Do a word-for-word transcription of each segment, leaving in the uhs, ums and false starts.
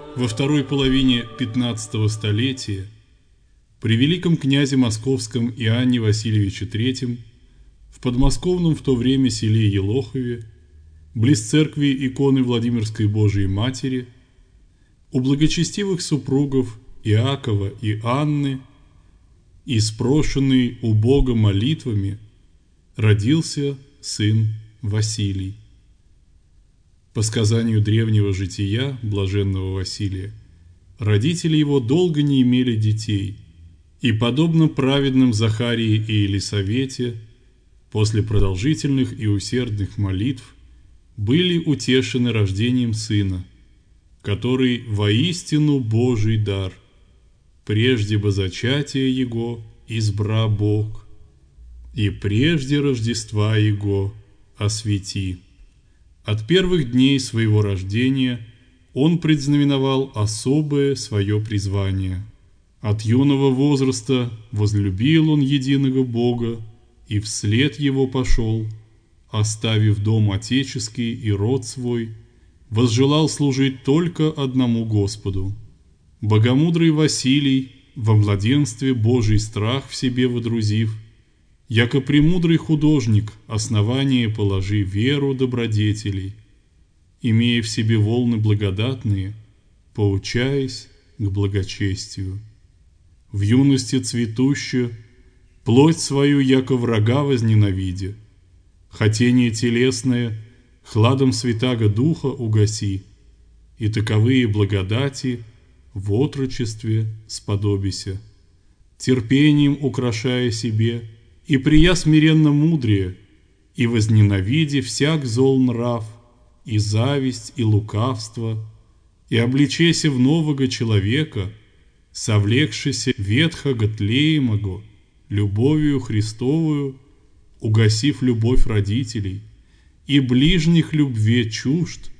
Во второй половине пятнадцатого столетия при великом князе московском Иоанне Васильевиче третьем в подмосковном в то время селе Елохове, близ церкви иконы Владимирской Божией Матери, у благочестивых супругов Иакова и Анны, и спрошенный у Бога молитвами, родился сын Василий. По сказанию древнего жития блаженного Василия, родители его долго не имели детей, и, подобно праведным Захарии и Елисавете, после продолжительных и усердных молитв были утешены рождением сына, который воистину Божий дар, прежде бы зачатия его избра Бог, и прежде Рождества его освети. От первых дней своего рождения он предзнаменовал особое свое призвание. От юного возраста возлюбил он единого Бога и вслед его пошел, оставив дом отеческий и род свой, возжелал служить только одному Господу. Богомудрый Василий, во младенстве Божий страх в себе водрузив, яко премудрый художник, основание положи веру добродетелей, имея в себе волны благодатные, поучаясь к благочестию. В юности цветущую, плоть свою, яко врага возненавидя, хотение телесное, хладом святаго духа угаси, и таковые благодати в отрочестве сподобися, терпением украшая себе, и прия смиренно мудрее, и возненавиди всяк зол нрав, и зависть, и лукавство, и обличеся в нового человека, совлекшися ветхого тлеемого, любовью Христовую, угасив любовь родителей, и ближних любве чужд,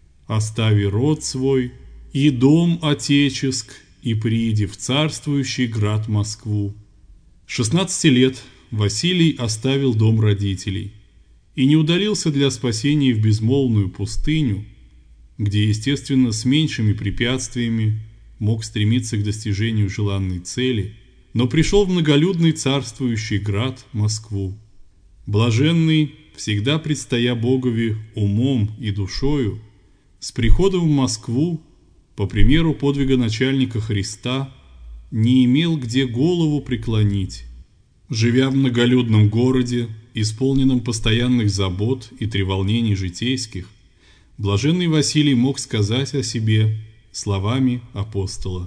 остави род свой, и дом отеческ, и приди в царствующий град Москву. шестнадцати лет Василий оставил дом родителей и не удалился для спасения в безмолвную пустыню, где, естественно, с меньшими препятствиями мог стремиться к достижению желанной цели, но пришел в многолюдный царствующий град Москву. Блаженный, всегда предстоя Богови умом и душою, с приходом в Москву, по примеру подвига начальника Христа, не имел где голову преклонить. Живя в многолюдном городе, исполненном постоянных забот и треволнений житейских, блаженный Василий мог сказать о себе словами апостола: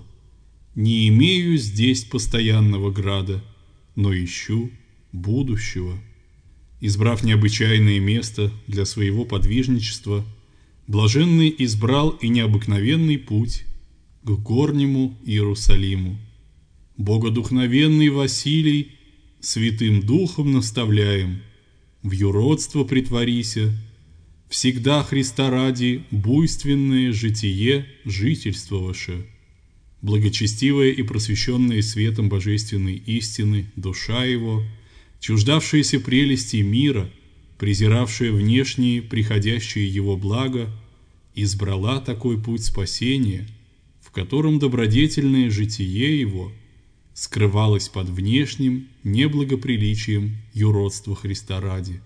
«Не имею здесь постоянного града, но ищу будущего». Избрав необычайное место для своего подвижничества, блаженный избрал и необыкновенный путь к горнему Иерусалиму. Богодухновенный Василий, святым духом наставляем, в юродство притворися, всегда Христа ради буйственное житие жительствоваше, благочестивая и просвещенная светом божественной истины душа его, чуждавшаяся прелести мира, презиравшая внешние приходящие его блага, избрала такой путь спасения, в котором добродетельное житие его скрывалось под внешним неблагоприличием юродства Христа ради.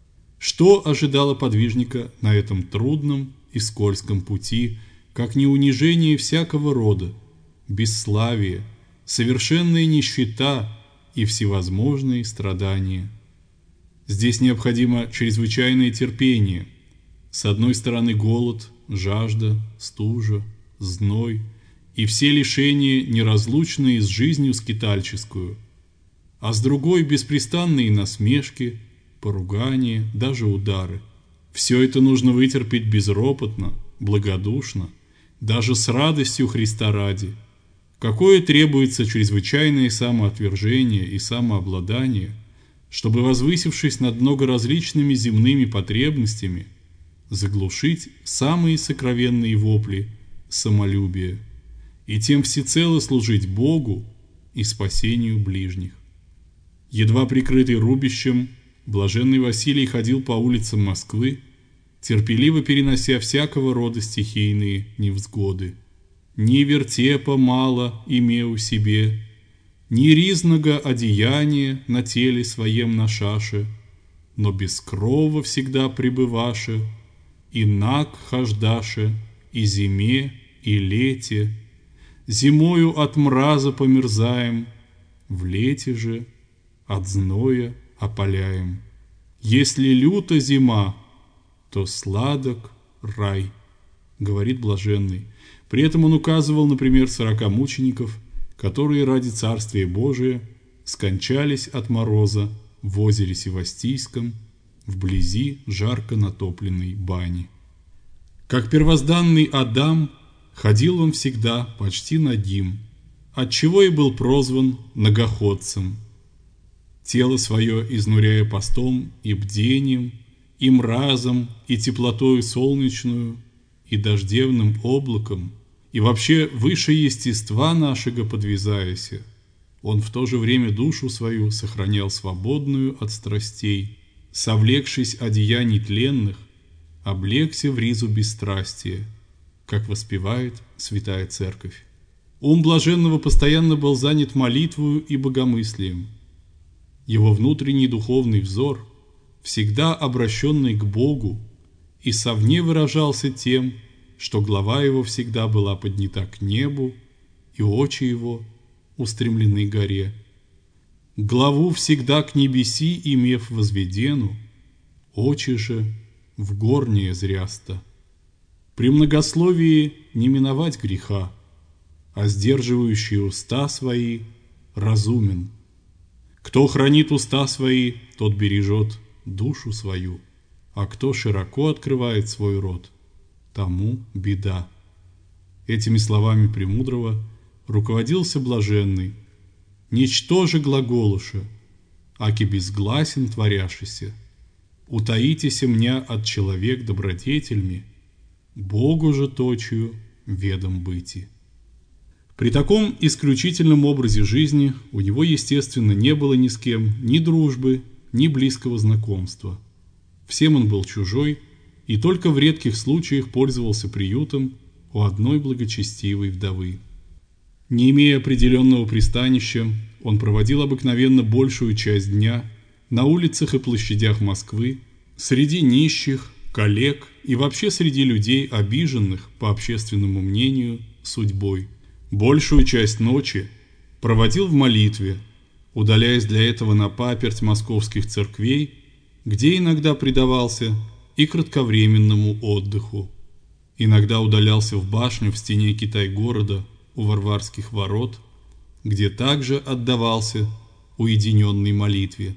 Что ожидало подвижника на этом трудном и скользком пути, как не унижение всякого рода, бесславие, совершенная нищета и всевозможные страдания? Здесь необходимо чрезвычайное терпение. С одной стороны голод, жажда, стужа, зной и все лишения, неразлучные с жизнью скитальческую, а с другой беспрестанные насмешки, поругания, даже удары. Все это нужно вытерпеть безропотно, благодушно, даже с радостью Христа ради. Какое требуется чрезвычайное самоотвержение и самообладание, чтобы, возвысившись над многоразличными земными потребностями, заглушить самые сокровенные вопли самолюбия и тем всецело служить Богу и спасению ближних. Едва прикрытый рубищем, блаженный Василий ходил по улицам Москвы, терпеливо перенося всякого рода стихийные невзгоды. ни вертепа мало имею себе, ни ризного одеяния на теле своем ношаше, но без крова всегда пребываше, и наг хождаше, и зиме, и лете. Зимою от мраза померзаем, в лете же от зноя опаляем. Если люта зима, то сладок рай, говорит блаженный. При этом он указывал, например, сорока мучеников, которые ради Царствия Божия скончались от мороза в озере Севастийском, вблизи жарко натопленной бани. Как первозданный Адам, ходил он всегда почти нагим, отчего и был прозван многоходцем. Тело свое изнуряя постом и бдением, и мразом, и теплотою солнечную, и дождевным облаком, и вообще выше естества нашего подвязаяся, он в то же время душу свою сохранял свободную от страстей, совлекшись одеяний тленных, облегся в ризу бесстрастия, как воспевает Святая Церковь. Ум блаженного постоянно был занят молитвою и богомыслием. Его внутренний духовный взор, всегда обращенный к Богу, и совне выражался тем, что глава его всегда была поднята к небу, и очи его устремлены к горе. Главу всегда к небеси имев возведену, очи же в горнее зряста. При многословии не миновать греха, а сдерживающий уста свои разумен. Кто хранит уста свои, тот бережет душу свою, а кто широко открывает свой рот, тому беда. Этими словами премудрого руководился блаженный, ничтоже глаголуша, аки безгласен творяшися, утаитеся меня от человек добродетельми, Богу же точию ведом быти. При таком исключительном образе жизни у него, естественно, не было ни с кем ни дружбы, ни близкого знакомства. Всем он был чужой и только в редких случаях пользовался приютом у одной благочестивой вдовы. Не имея определенного пристанища, он проводил обыкновенно большую часть дня на улицах и площадях Москвы, среди нищих, коллег и вообще среди людей, обиженных, по общественному мнению, судьбой. Большую часть ночи проводил в молитве, удаляясь для этого на паперть московских церквей, где иногда предавался и кратковременному отдыху. Иногда удалялся в башню в стене Китай-города у Варварских ворот, где также отдавался уединенной молитве.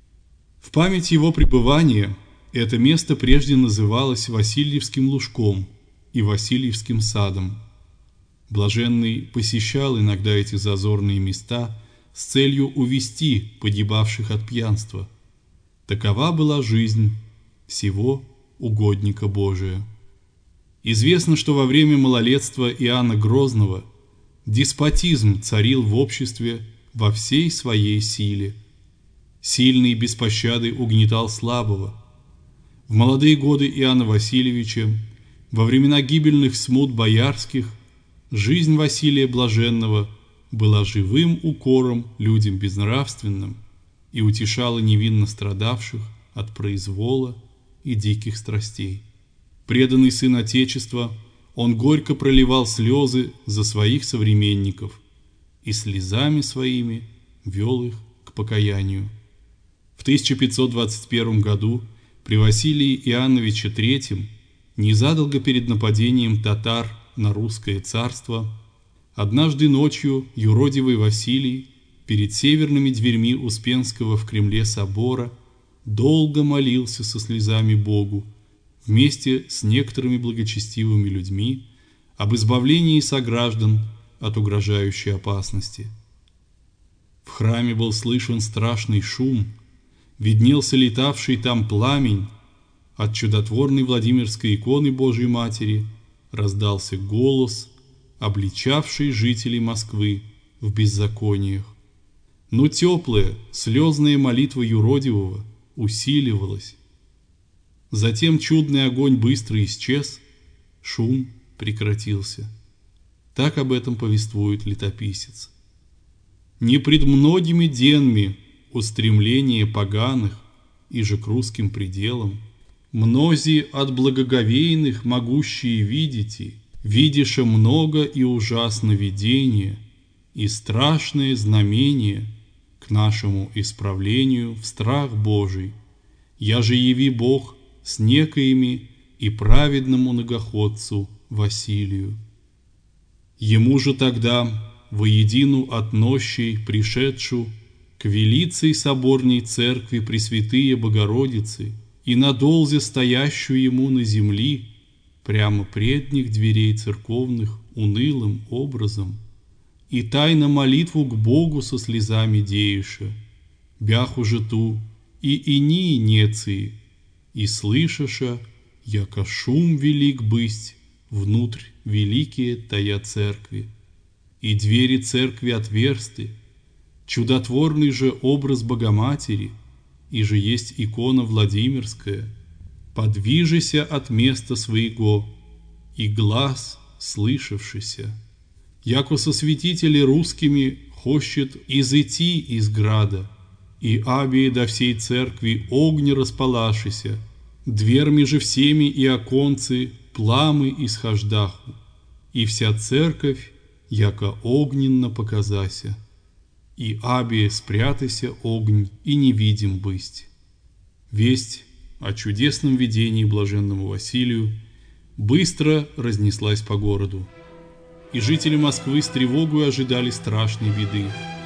В память его пребывания это место прежде называлось Васильевским лужком и Васильевским садом. Блаженный посещал иногда эти зазорные места с целью увести погибавших от пьянства. Такова была жизнь сего угодника Божия. Известно, что во время малолетства Иоанна Грозного деспотизм царил в обществе во всей своей силе. Сильный без пощады угнетал слабого. В молодые годы Иоанна Васильевича, во времена гибельных смут боярских, жизнь Василия Блаженного была живым укором людям безнравственным и утешала невинно страдавших от произвола и диких страстей. Преданный сын Отечества, он горько проливал слезы за своих современников и слезами своими вел их к покаянию. В тысяча пятьсот двадцать первом году при Василии Иоанновиче третьем, незадолго перед нападением татар на русское царство, однажды ночью юродивый Василий перед северными дверьми Успенского в Кремле собора долго молился со слезами Богу вместе с некоторыми благочестивыми людьми об избавлении сограждан от угрожающей опасности. В храме был слышен страшный шум, виднелся летавший там пламень, от чудотворной Владимирской иконы Божьей Матери раздался голос, обличавший жителей Москвы в беззакониях. Но теплая, слезная молитва юродивого усиливалась. Затем чудный огонь быстро исчез, шум прекратился. Так об этом повествует летописец. Не пред многими денми устремление поганых, и же к русским пределам, мнози от благоговейных могущие видите, видише много и ужасно видение, и страшное знамение к нашему исправлению в страх Божий, я же яви Бог с некоими и праведному многоходцу Василию. Ему же тогда воедину от нощей пришедшу к велицей соборней церкви Пресвятые Богородицы и на долзе стоящую ему на земли, прямо предних дверей церковных унылым образом, и тайно молитву к Богу со слезами деюша, бяху же ту и инии неции, и слышаша, яко шум велик бысть внутрь великие тая церкви, и двери церкви отверсты, чудотворный же образ Богоматери, и же есть икона Владимирская, подвижися от места своего, и глаз слышавшийся, яко со святители русскими хочет изыти из града, и абии до всей церкви огни распалашися, дверми же всеми и оконцы пламы исхождаху, и вся церковь яко огненно показася, и абие спрятайся огонь, и невидим бысть. Весть о чудесном видении блаженному Василию быстро разнеслась по городу, и жители Москвы с тревогой ожидали страшной беды.